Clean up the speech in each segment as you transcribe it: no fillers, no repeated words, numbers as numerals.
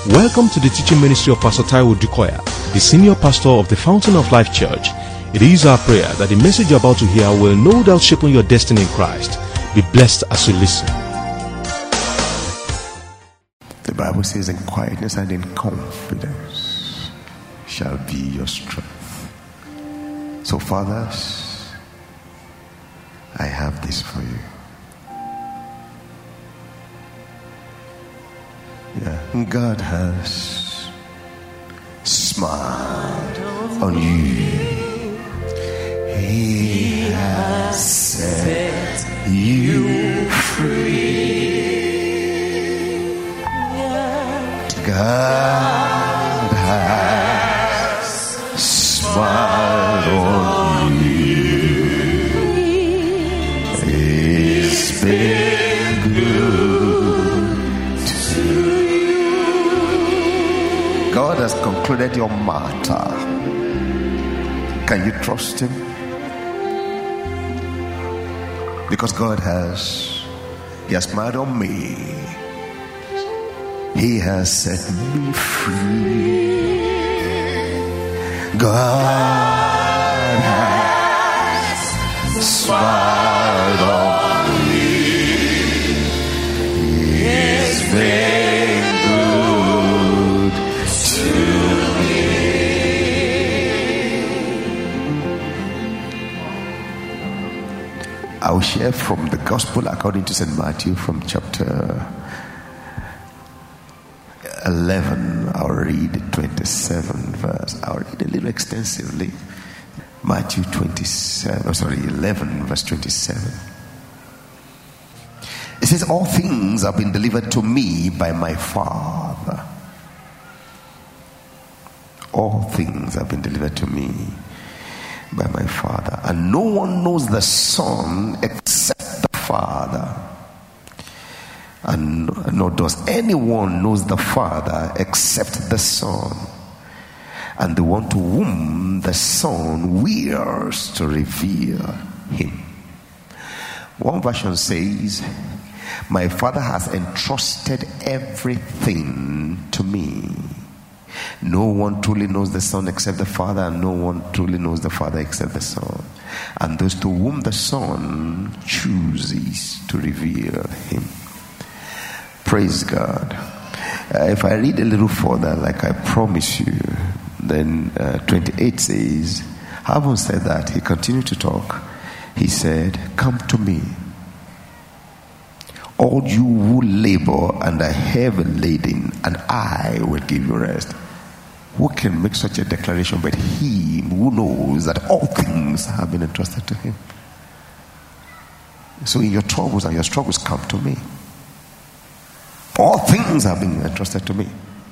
Welcome to the teaching ministry of Pastor Taiwo Dukoya, the senior pastor of the Fountain of Life Church. It is our prayer that the message you're about to hear will no doubt shape your destiny in Christ. Be blessed as you listen. The Bible says, in quietness and in confidence shall be your strength. So, fathers, I have this for you. Yeah. God has smiled on you. He has set you free. God has smiled on you. He's been good to you. God has concluded your matter. Can you trust Him? Because God has smiled on me. He has set me free. God has smiled on me. He's been good to me. I will share from the Gospel according to St. Matthew from chapter 11, I'll read 27 verse. I'll read a little extensively. Matthew 11 verse 27. It says, all things have been delivered to me by my Father. All things have been delivered to me by my Father. And no one knows the Son except the Father. And nor does anyone knows the Father except the Son, and the one to whom the Son wills to reveal him. One version says, my Father has entrusted everything to me. No one truly knows the Son except the Father, and no one truly knows the Father except the Son, and those to whom the Son chooses to reveal him. Praise God. If I read a little further, like I promise you, then 28 says, having said that, he continued to talk. He said, come to me, all you who labor and are heavy laden, and I will give you rest. Who can make such a declaration but he who knows that all things have been entrusted to him? So in your troubles and your struggles, come to me. All things have been entrusted to me.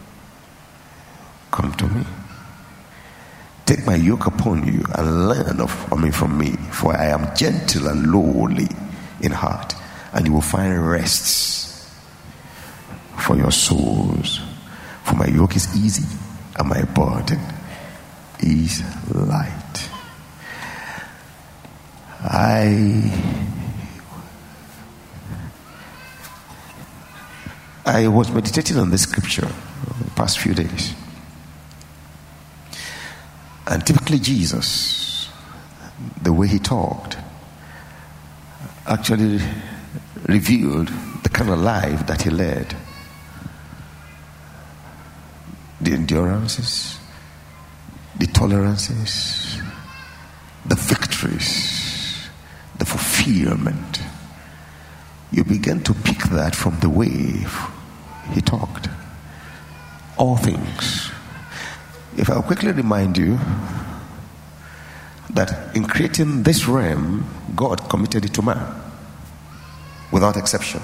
Come to me. Take my yoke upon you and learn from me, for I am gentle and lowly in heart, and you will find rests for your souls. For my yoke is easy and my burden is light. I was meditating on this scripture the past few days. And typically Jesus, the way he talked, actually revealed the kind of life that he led. The endurances, the tolerances, the victories, the fulfillment. You begin to pick that from the way he talked. All things. If I'll quickly remind you that in creating this realm, God committed it to man without exception.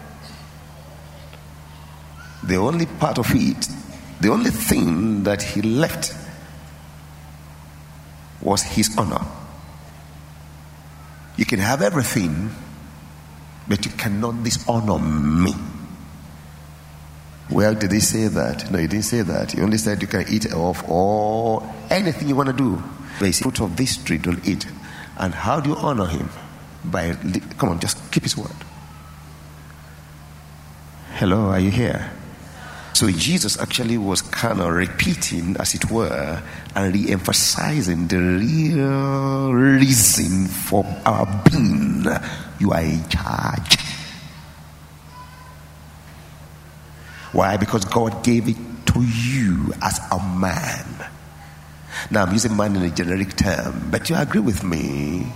The only part of it, the only thing that he left was his honor. You can have everything, but you cannot dishonor me. Well, did he say that? No, he didn't say that. He only said you can eat of or anything you want to do. Basic fruit of this tree, don't eat. And how do you honor him? Come on, just keep his word. Hello, are you here? So Jesus actually was kind of repeating, as it were, and re-emphasizing the real reason for our being. You are in charge. Why? Because God gave it to you as a man. Now I'm using man in a generic term, but you agree with me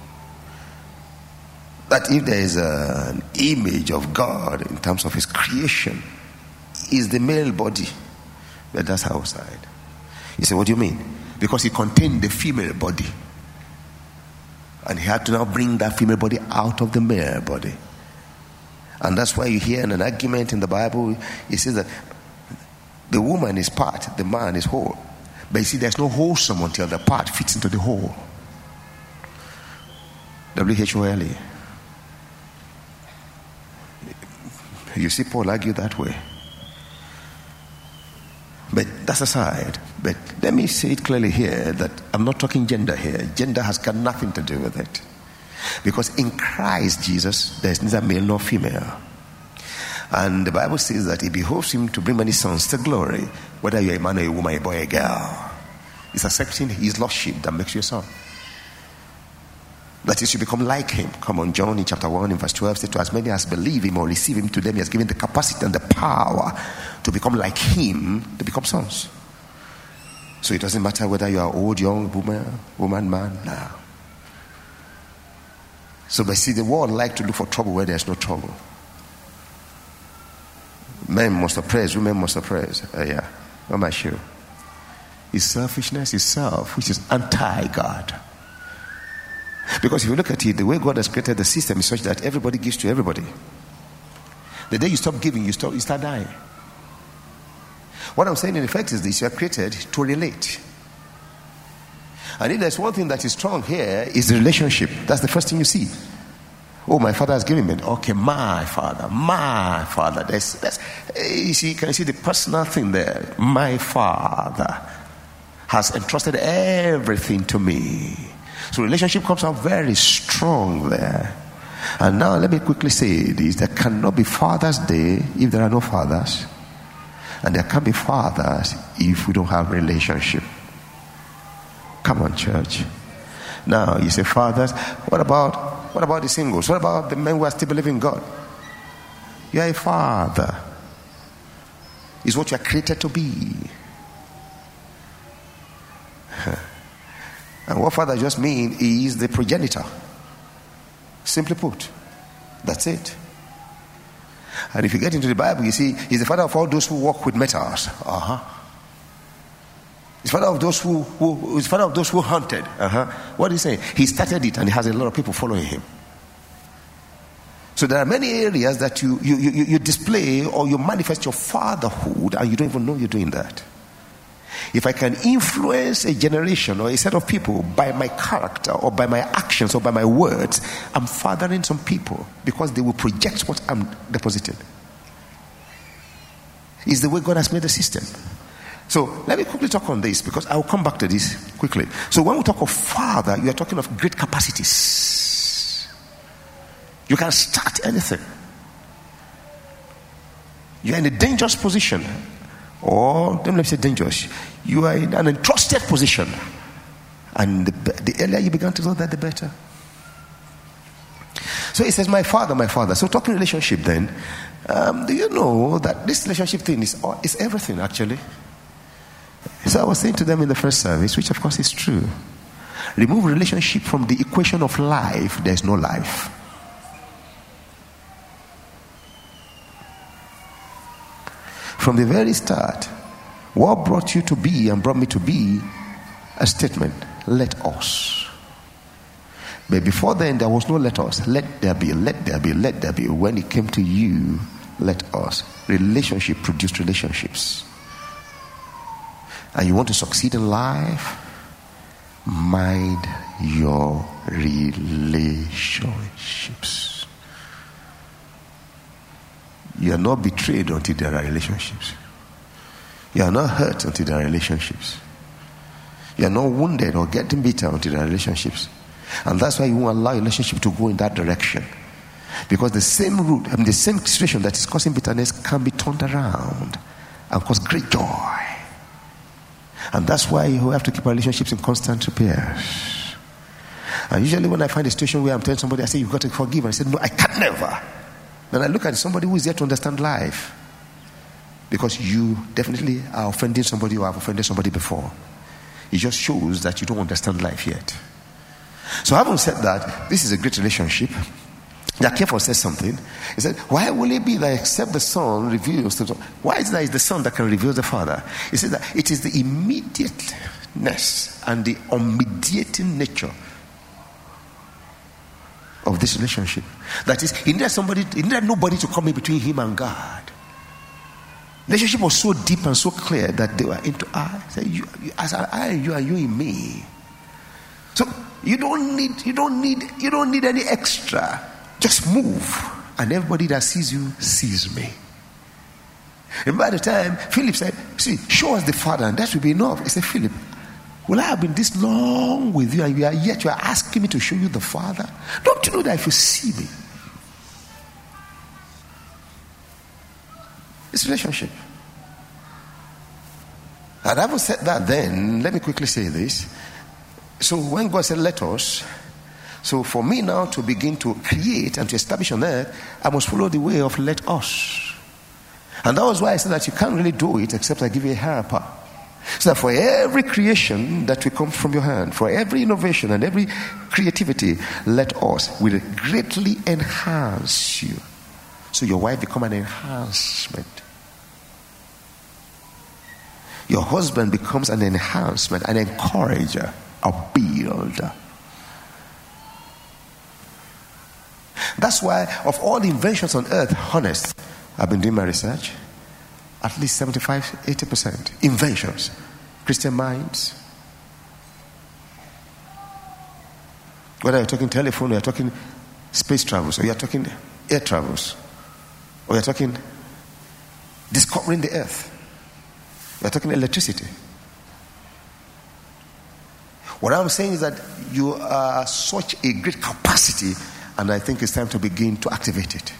that if there is an image of God in terms of his creation, is the male body, but that's outside. You say, what do you mean? Because he contained the female body, and he had to now bring that female body out of the male body. And that's why you hear in an argument in the Bible, it says that the woman is part, the man is whole. But you see, there's no wholesome until the part fits into the whole. W-H-O-L-E. You see Paul argue that way. But that's aside. But let me say it clearly here that I'm not talking gender here. Gender has got nothing to do with it. Because in Christ Jesus, there is neither male nor female. And the Bible says that it behoves him to bring many sons to glory, whether you're a man or a woman, a boy or a girl. It's accepting his lordship that makes you a son. That is, you become like him. Come on, John in chapter 1 in verse 12 says, to as many as believe him or receive him, to them he has given the capacity and the power to become like him, to become sons. So it doesn't matter whether you are old, young, woman, man, no. So but see, the world like to look for trouble where there's no trouble. Men must oppress, women must oppress. Yeah, what am I sure? It's selfishness, it's self, which is anti-God. Because if you look at it, the way God has created the system is such that everybody gives to everybody. The day you stop giving, you start dying. What I'm saying in effect is this: you are created to relate. And if there's one thing that is strong here, is the relationship. That's the first thing you see. Oh, my father has given me. Okay, my father. You see, can you see the personal thing there? My father has entrusted everything to me. So relationship comes out very strong there. And now let me quickly say this: there cannot be Father's Day if there are no fathers, and there can't be fathers if we don't have relationship. Come on, church. Now you say fathers. What about the singles? What about the men who are still believing in God? You are a father. It's what you are created to be. And what father just means is the progenitor. Simply put. That's it. And if you get into the Bible, you see, he's the father of all those who walk with metals. He's father of those who hunted. What do you say? He started it and he has a lot of people following him. So there are many areas that you display or you manifest your fatherhood and you don't even know you're doing that. If I can influence a generation or a set of people by my character or by my actions or by my words, I'm fathering some people because they will project what I'm depositing. It's the way God has made the system. So let me quickly talk on this because I will come back to this quickly. So when we talk of father, you are talking of great capacities. You can start anything. You are in a dangerous position. Or, don't let me say dangerous. You are in an entrusted position. And the earlier you begin to know that, the better. So he says, my father, my father. So talking relationship then, do you know that this relationship thing is everything actually? So I was saying to them in the first service, which of course is true. Remove relationship from the equation of life, there's no life. From the very start, what brought you to be and brought me to be a statement, let us. But before then, there was no let us. Let there be, let there be, let there be. When it came to you, let us. Relationship produced relationships. And you want to succeed in life? Mind your relationships. You are not betrayed until there are relationships. You are not hurt until there are relationships. You are not wounded or getting bitter until there are relationships. And that's why you won't allow a relationship to go in that direction. Because the same root, the same situation that is causing bitterness can be turned around and cause great joy. And that's why you have to keep our relationships in constant repair. And usually when I find a situation where I'm telling somebody, I say, you've got to forgive. And I say, no, I can never. Then I look at somebody who is there to understand life. Because you definitely are offending somebody or have offended somebody before. It just shows that you don't understand life yet. So having said that, this is a great relationship. Jacob says something. He said, why will it be that except the Son reveals the Son? Why is that it's the Son that can reveal the Father? He said that it is the immediateness and the unmediating nature of this relationship. That is, he needed nobody to come in between him and God. The relationship was so deep and so clear that they were into I. You and you in me. So you don't need any extra. Just move, and everybody that sees you sees me. And by the time Philip said, see, show us the Father, and that will be enough. He said, Philip, will I have been this long with you, and yet you are asking me to show you the Father? Don't you know that if you see me, it's relationship. And having said that, then let me quickly say this. So when God said, let us, so for me now to begin to create and to establish on earth, I must follow the way of let us. And that was why I said that you can't really do it except I give you a higher power. So that for every creation that will come from your hand, for every innovation and every creativity, let us will greatly enhance you. So your wife become an enhancement. Your husband becomes an enhancement, an encourager, a builder. That's why of all the inventions on earth, honest, I've been doing my research, at least 75-80% inventions, Christian minds. Whether you're talking telephone, or you're talking space travels, or you're talking air travels, or you're talking discovering the earth, you're talking electricity. What I'm saying is that you are such a great capacity, and I think it's time to begin to activate it.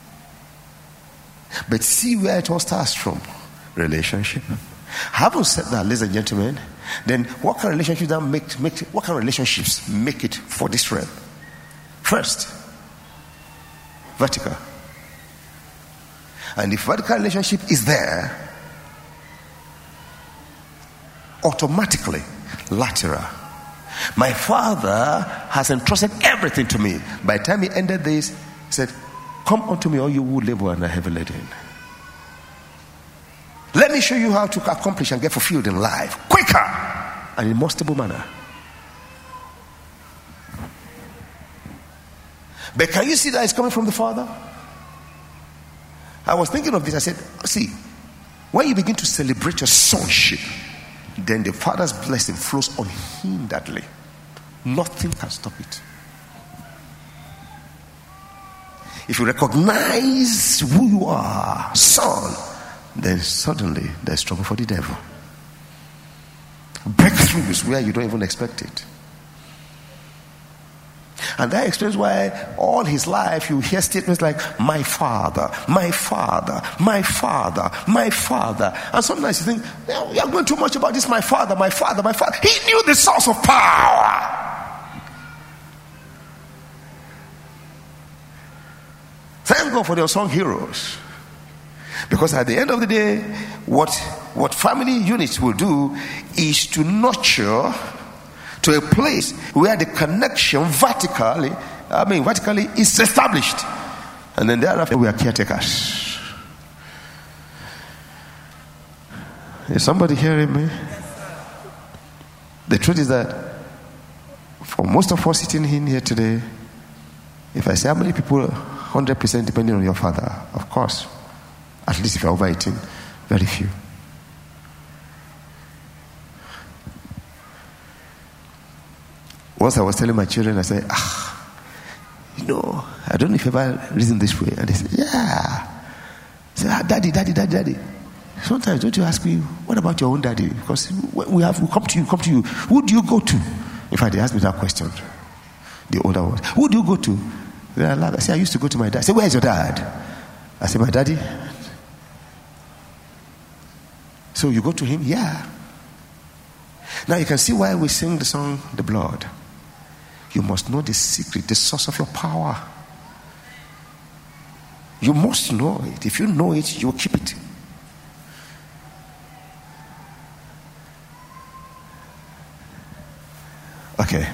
But see where it all starts from. Relationship. Having said that, ladies and gentlemen, then what kind of relationships what kind of relationships make it for this realm? First, vertical. And if vertical relationship is there, automatically lateral. My Father has entrusted everything to me. By the time he ended this, he said, come unto me, all you who labor and are heavy laden. Let me show you how to accomplish and get fulfilled in life quicker and in a more stable manner. But can you see that it's coming from the Father? I was thinking of this. I said, see, when you begin to celebrate your sonship, then the Father's blessing flows unhinderedly. Nothing can stop it. If you recognize who you are, son, then suddenly there's trouble for the devil. Breakthroughs where you don't even expect it. And that explains why all his life you hear statements like, my Father, my Father, my Father, my Father. And sometimes you think, you are going too much about this, my Father, my Father, my Father. He knew the source of power. Thank God for the unsung heroes. Because at the end of the day, what family units will do is to nurture to a place where the connection vertically is established. And then thereafter we are caretakers. Is somebody hearing me? The truth is that for most of us sitting in here today, if I say how many people 100% depending on your father, of course, at least if you're over 18, very few. Once I was telling my children, I said, I don't know if you've ever reasoned this way. And they said, yeah. I said, daddy. Sometimes don't you ask me, what about your own daddy? Because we come to you. Who do you go to? In fact, they asked me that question. The older ones. Who do you go to? I said, I used to go to my dad. I said, where's your dad? I said, my daddy. So you go to him, yeah. Now you can see why we sing the song, The Blood. You must know the secret, the source of your power. You must know it. If you know it, you will keep it. Okay.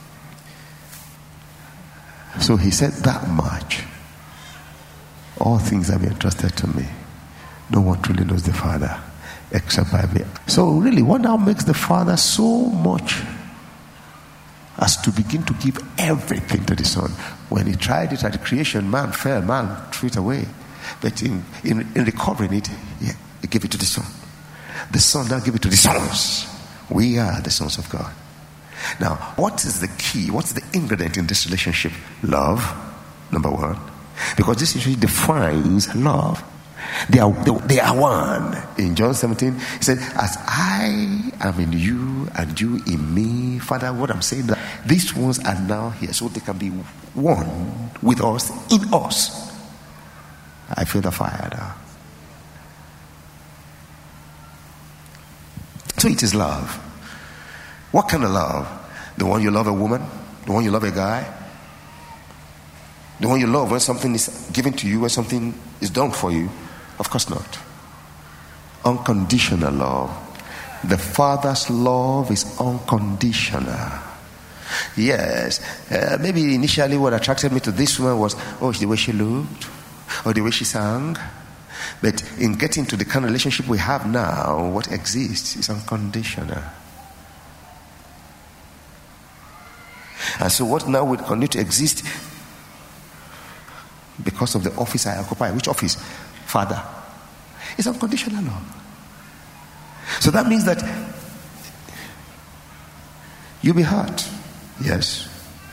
So he said that much. All things have been entrusted to me. No one truly knows the Father except by me. So really, what now makes the Father so much as to begin to give everything to the Son? When he tried it at the creation, man fell, man threw it away. But in recovering it, he gave it to the Son. The Son now gave it to the sons. We are the sons of God. Now, what is the key? What's the ingredient in this relationship? Love, number one. Because this usually defines love. They are one. In John 17, he said, as I am in you and you in me, Father, what I'm saying, that these ones are now here so they can be one with us, in us. I feel the fire now. So it is love. What kind of love? The one you love a woman? The one you love a guy? The one you love when something is given to you, when something is done for you? Of course not. Unconditional love. The Father's love is unconditional. Yes, maybe initially what attracted me to this woman was, the way she looked, or the way she sang. But in getting to the kind of relationship we have now, what exists is unconditional. And so what now will continue to exist because of the office I occupy. Which office? Father. It's unconditional love. So that means that you'll be hurt. Yes.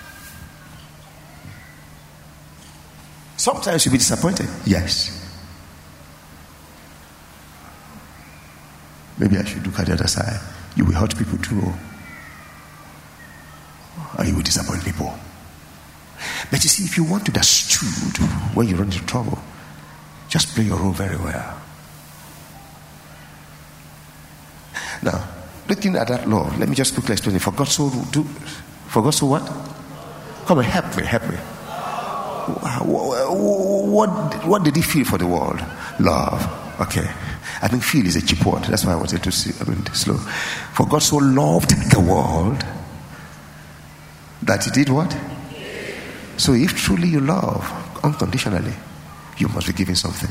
Sometimes you'll be disappointed. Yes. Maybe I should look at the other side. You will hurt people too. And you will disappoint people. But you see, if you want to be understood when you run into trouble, just play your role very well. Now, looking at that law, let me just quickly explain it. For God so what? Come on, help me. What did he feel for the world? Love. Okay. I think feel is a cheap word. That's why I wanted to see slow. For God so loved the world that he did what? So if truly you love unconditionally, you must be giving something.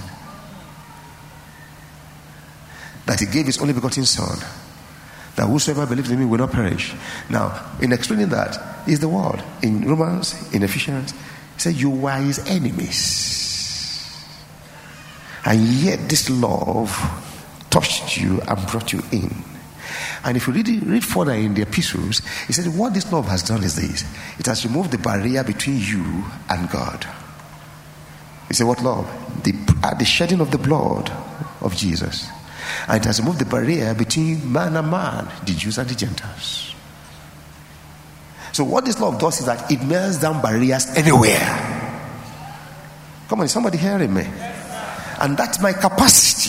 That he gave his only begotten Son, that whosoever believes in me will not perish. Now, in explaining that, is the world. In Romans, in Ephesians, he said, you were his enemies. And yet this love touched you and brought you in. And if you read further in the epistles, he said, what this love has done is this. It has removed the barrier between you and God. He said, what love? The shedding of the blood of Jesus. And it has removed the barrier between man and man, the Jews and the Gentiles. So what this love does is that it melts down barriers anywhere. Come on, is somebody hearing me? And that's my capacity.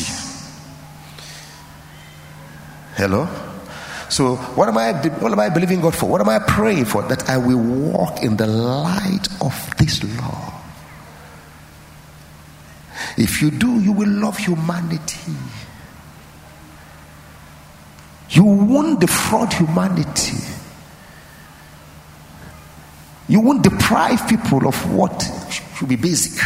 Hello? So what am I believing God for? What am I praying for? That I will walk in the light of this love. If you do, you will love humanity. You won't defraud humanity. You won't deprive people of what should be basic.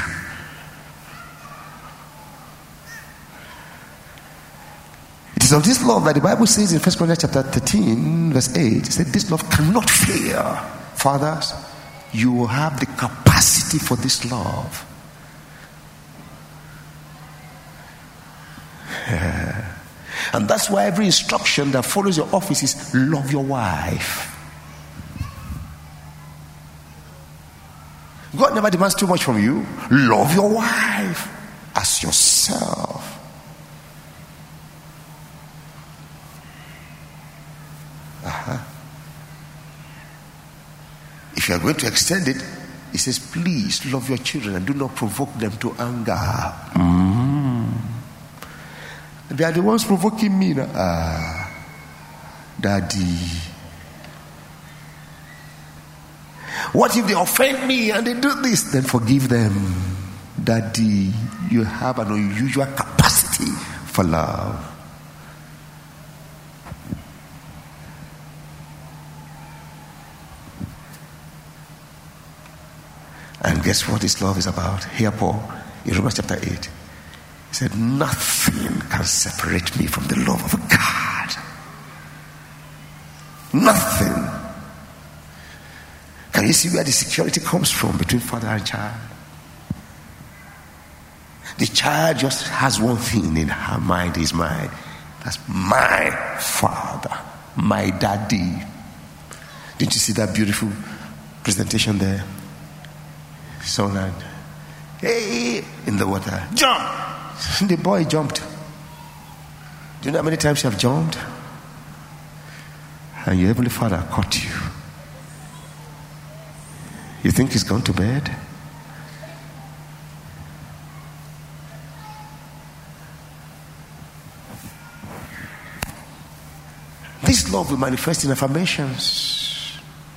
It is of this love that the Bible says in 1 Corinthians chapter 13 verse 8, it said this love cannot fail. Fathers, you have the capacity for this love. And that's why every instruction that follows your office is love your wife. God never demands too much from you. Love your wife as yourself. If you are going to extend it, he says, please love your children and do not provoke them to anger. They are the ones provoking me now. Daddy. What if they offend me and they do this? Then forgive them. Daddy, you have an unusual capacity for love. And guess what this love is about? Here Paul, in Romans chapter 8, he said, nothing can separate me from the love of God. Nothing. Can you see where the security comes from between father and child? The child just has one thing in her mind, his mind. That's my father, my daddy. Didn't you see that beautiful presentation there? Son and hey, in the water, jump. The boy jumped. Do you know how many times you have jumped? And your heavenly father caught you. You think he's gone to bed? This love will manifest in affirmations.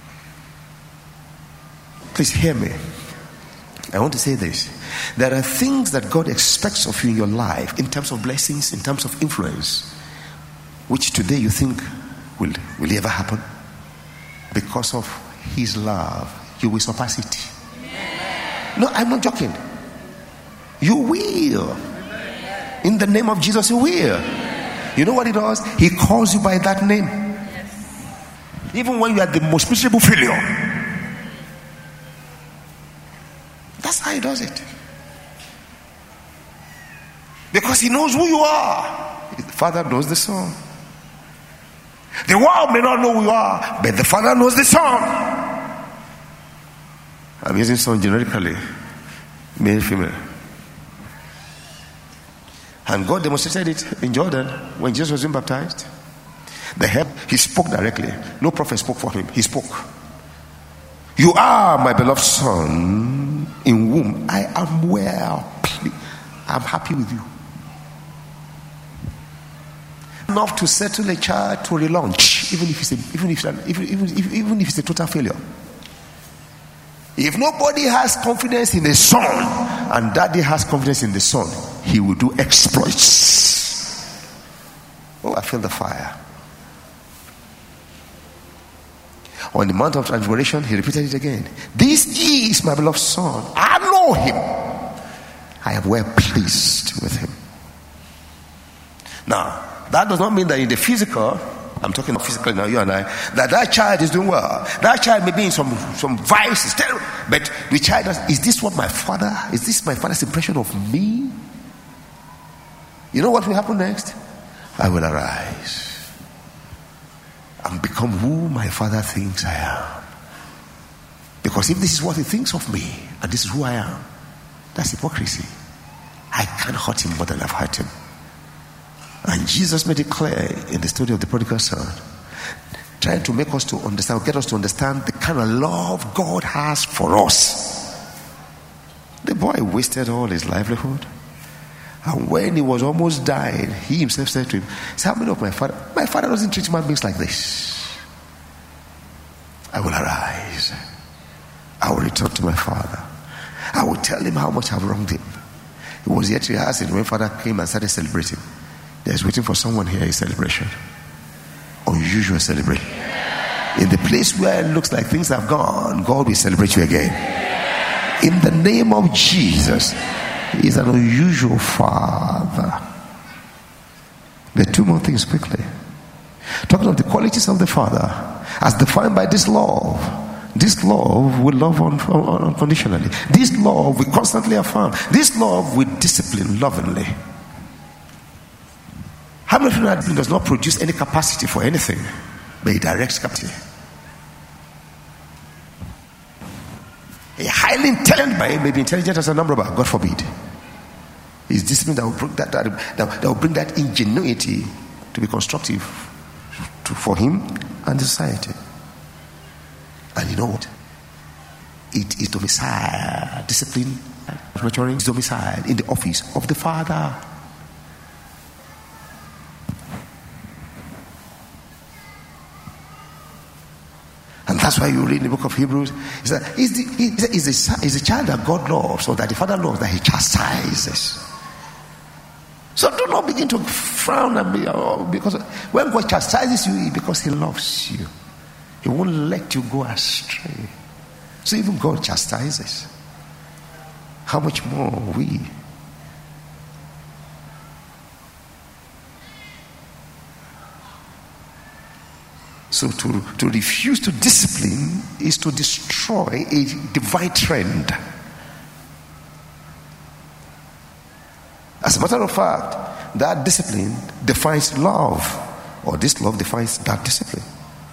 Please hear me. I want to say this. There are things that God expects of you in your life in terms of blessings, in terms of influence, which today you think will ever happen. Because of his love, you will surpass it. No, I'm not joking. You will. In the name of Jesus, you will. You know what he does? He calls you by that name. Even when you are the most miserable failure. That's how he does it. Because he knows who you are. The Father knows the Son. The world may not know who you are, but the Father knows the Son. I'm using Son generically, male, female. And God demonstrated it in Jordan when Jesus was being baptized. He spoke directly. No prophet spoke for him. He spoke. You are my beloved Son, in whom I am well pleased. I'm happy with you. Enough to settle a child to relaunch, even if it's a total failure. If nobody has confidence in the Son and daddy has confidence in the Son, he will do exploits. Oh, I feel the fire. On the Mount of Transfiguration, he repeated it again. This is my beloved Son. I know him. I am well pleased with him. Now, that does not mean that in the physical, I'm talking about physically now, you and I, that child is doing well. That child may be in some vices, but the child is this my father's impression of me? You know what will happen next? I will arise and become who my father thinks I am. Because if this is what he thinks of me, and this is who I am, that's hypocrisy. I can't hurt him more than I've hurt him. And Jesus made it clear in the story of the prodigal son, trying to make us to understand, get us to understand the kind of love God has for us. The boy wasted all his livelihood. And when he was almost dying, he himself said to him, how many of my father doesn't treat human beings like this. I will arise. I will return to my father. I will tell him how much I've wronged him. He was yet rehearsing when father came and started celebrating. There's waiting for someone here a celebration. Unusual celebration. In the place where it looks like things have gone, God will celebrate you again. In the name of Jesus. He is an unusual father. There are two more things quickly. Talking of the qualities of the Father as defined by this love. This love will love unconditionally. This love will constantly affirm. This love will discipline lovingly. How many people that does not produce any capacity for anything, but it directs capacity? A highly intelligent man may be intelligent as a number, but God forbid. It's discipline that will bring that will bring that ingenuity to be constructive for him and the society. And you know what? It is domicile. Discipline, nurturing is domicile in the office of the Father. That's why you read in the book of Hebrews, is the child that God loves, or that the Father loves, that he chastises. So do not begin to frown at me, because when God chastises you, it's because he loves you. He won't let you go astray. So even God chastises. How much more we? So to refuse to discipline is to destroy a divine trend. As a matter of fact, that discipline defines love, or this love defines that discipline.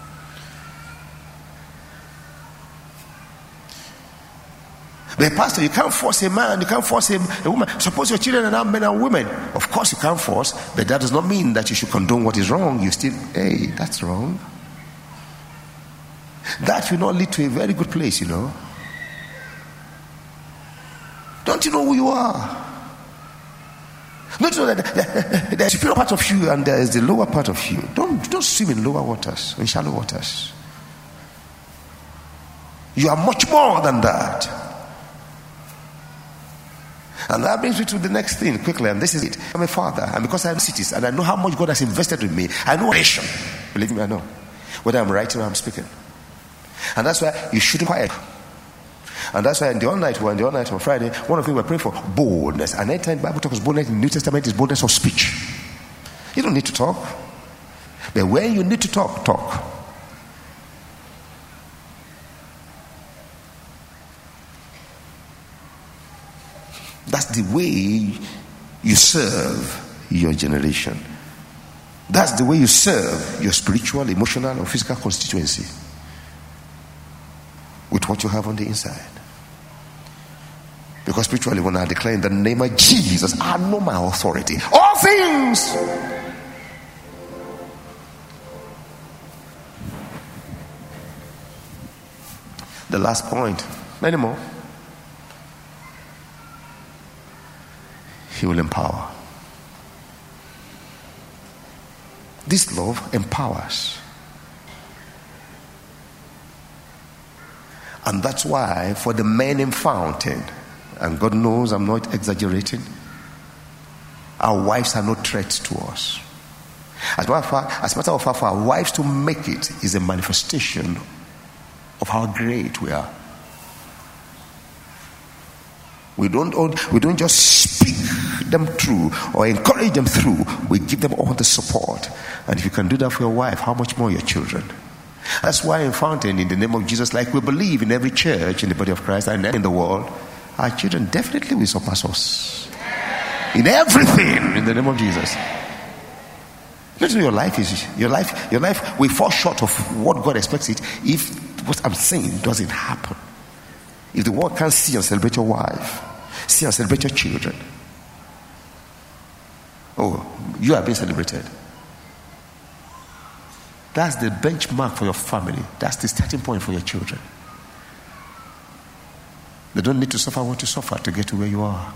But pastor, you can't force a man, you can't force a woman. Suppose your children are now men and women. Of course you can't force, but that does not mean that you should condone what is wrong. You still, hey, that's wrong. That will not lead to a very good place, you know. Don't you know who you are? Don't you know that there's a superior part of you and there is the lower part of you? Don't swim in lower waters, in shallow waters. You are much more than that. And that brings me to the next thing quickly, and this is it. I'm a father, and because I have cities and I know how much God has invested in me, I know nation. Believe me, I know. Whether I'm writing or I'm speaking. And that's why you shouldn't quiet. And that's why in the all night on Friday, one of the things we're praying for, boldness. And anytime the Bible talks boldness in the New Testament, is boldness of speech. You don't need to talk. But when you need to talk, talk. That's the way you serve your generation. That's the way you serve your spiritual, emotional, or physical constituency. With what you have on the inside. Because spiritually, when I declare in the name of Jesus, I know my authority. All things. The last point. Many more. He will empower. This love empowers. And that's why for the men in Fountain, and God knows I'm not exaggerating, our wives are not threats to us. As a matter of fact, for our wives to make it is a manifestation of how great we are. We don't just speak them through or encourage them through. We give them all the support. And if you can do that for your wife, how much more your children? That's why in Fountain, in the name of Jesus, like we believe in every church in the body of Christ and in the world, our children definitely will surpass us in everything in the name of Jesus. Not your life is your life will fall short of what God expects it if what I'm saying doesn't happen. If the world can't see and celebrate your wife, see and celebrate your children. Oh, you are being celebrated. That's the benchmark for your family. That's the starting point for your children. They don't need to suffer what you suffer to get to where you are.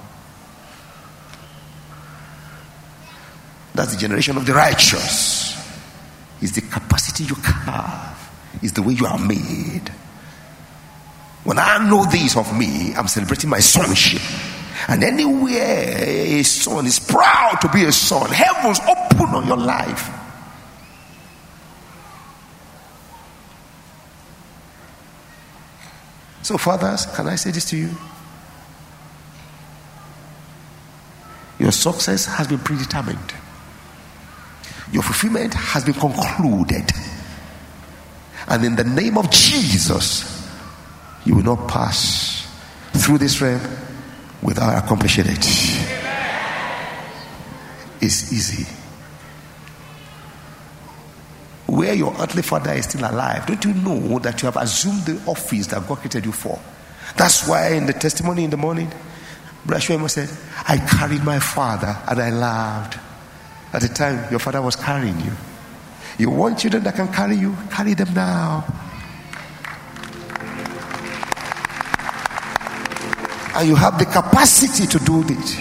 That's the generation of the righteous. It's the capacity you have. It's the way you are made. When I know this of me, I'm celebrating my sonship. And anywhere a son is proud to be a son, heavens open on your life. So fathers, can I say this to you? Your success has been predetermined. Your fulfillment has been concluded. And in the name of Jesus, you will not pass through this realm without accomplishing it. It's easy. Where your earthly father is still alive, don't you know that you have assumed the office that God created you for? That's why in the testimony in the morning, Brother Shuema said, I carried my father and I laughed. At the time your father was carrying you. You want children that can carry you? Carry them now. And you have the capacity to do it.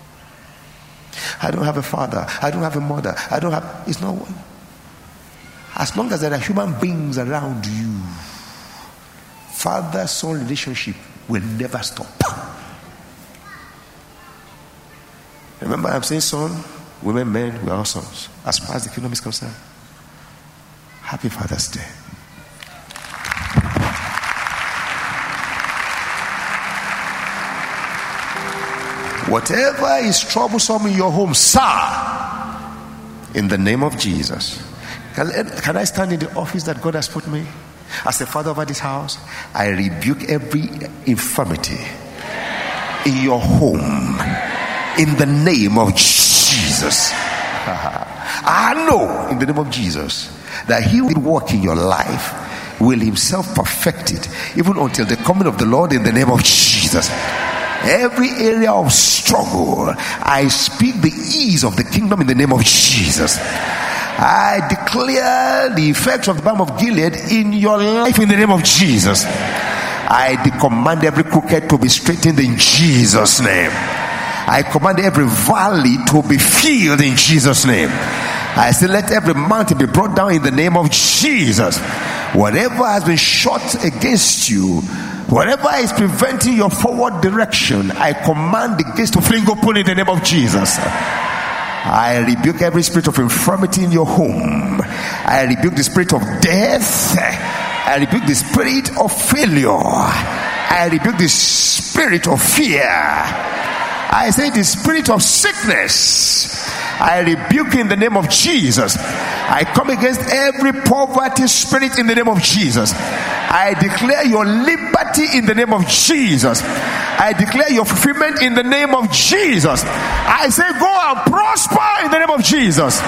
I don't have a father. I don't have a mother. It's not one. As long as there are human beings around you, father-son relationship will never stop. Remember, I'm saying son, women, men, we are all sons. As far as the kingdom is concerned. Happy Father's Day. Whatever is troublesome in your home, sir, in the name of Jesus. Can I stand in the office that God has put me? As the father over this house, I rebuke every infirmity in your home in the name of Jesus. I know in the name of Jesus that he will work in your life, will himself perfect it, even until the coming of the Lord in the name of Jesus. Every area of struggle, I speak the ease of the kingdom in the name of Jesus. I declare the effects of the balm of Gilead in your life in the name of Jesus. I command every crooked to be straightened in Jesus' name. I command every valley to be filled in Jesus' name. I say let every mountain be brought down in the name of Jesus. Whatever has been shot against you, whatever is preventing your forward direction, I command the gates to fling open in the name of Jesus. I rebuke every spirit of infirmity in your home. I rebuke the spirit of death. I rebuke the spirit of failure. I rebuke the spirit of fear. I say the spirit of sickness, I rebuke in the name of Jesus. I come against every poverty spirit in the name of Jesus. I declare your liberty in the name of Jesus. I declare your fulfillment in the name of Jesus. I say go and prosper in the name of Jesus.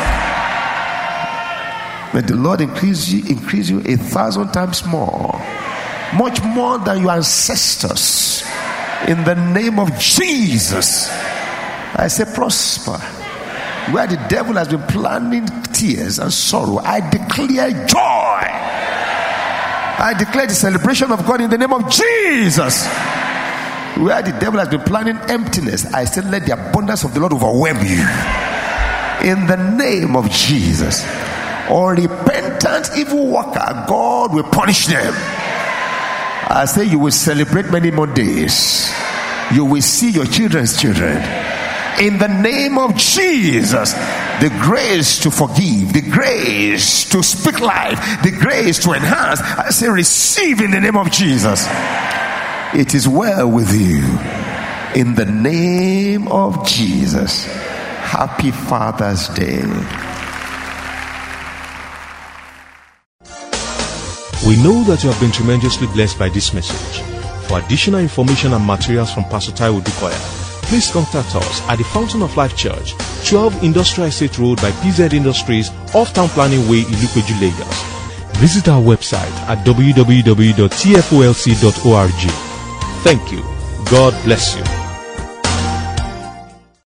May the Lord increase you 1,000 times more, much more than your ancestors. In the name of Jesus, I say prosper. Where the devil has been planning tears and sorrow, I declare joy. I declare the celebration of God in the name of Jesus. Where the devil has been planning emptiness, I say let the abundance of the Lord overwhelm you. In the name of Jesus. Unrepentant evil worker, God will punish them. I say you will celebrate many more days. You will see your children's children. In the name of Jesus, the grace to forgive, the grace to speak life, the grace to enhance, I say receive in the name of Jesus. It is well with you. In the name of Jesus. Happy Father's Day. We know that you have been tremendously blessed by this message. For additional information and materials from Pastor Taiwo Odukoya, please contact us at the Fountain of Life Church, 12 Industrial Estate Road by PZ Industries, off Town Planning Way, Ilupeju, Lagos. Visit our website at www.tfolc.org. Thank you. God bless you.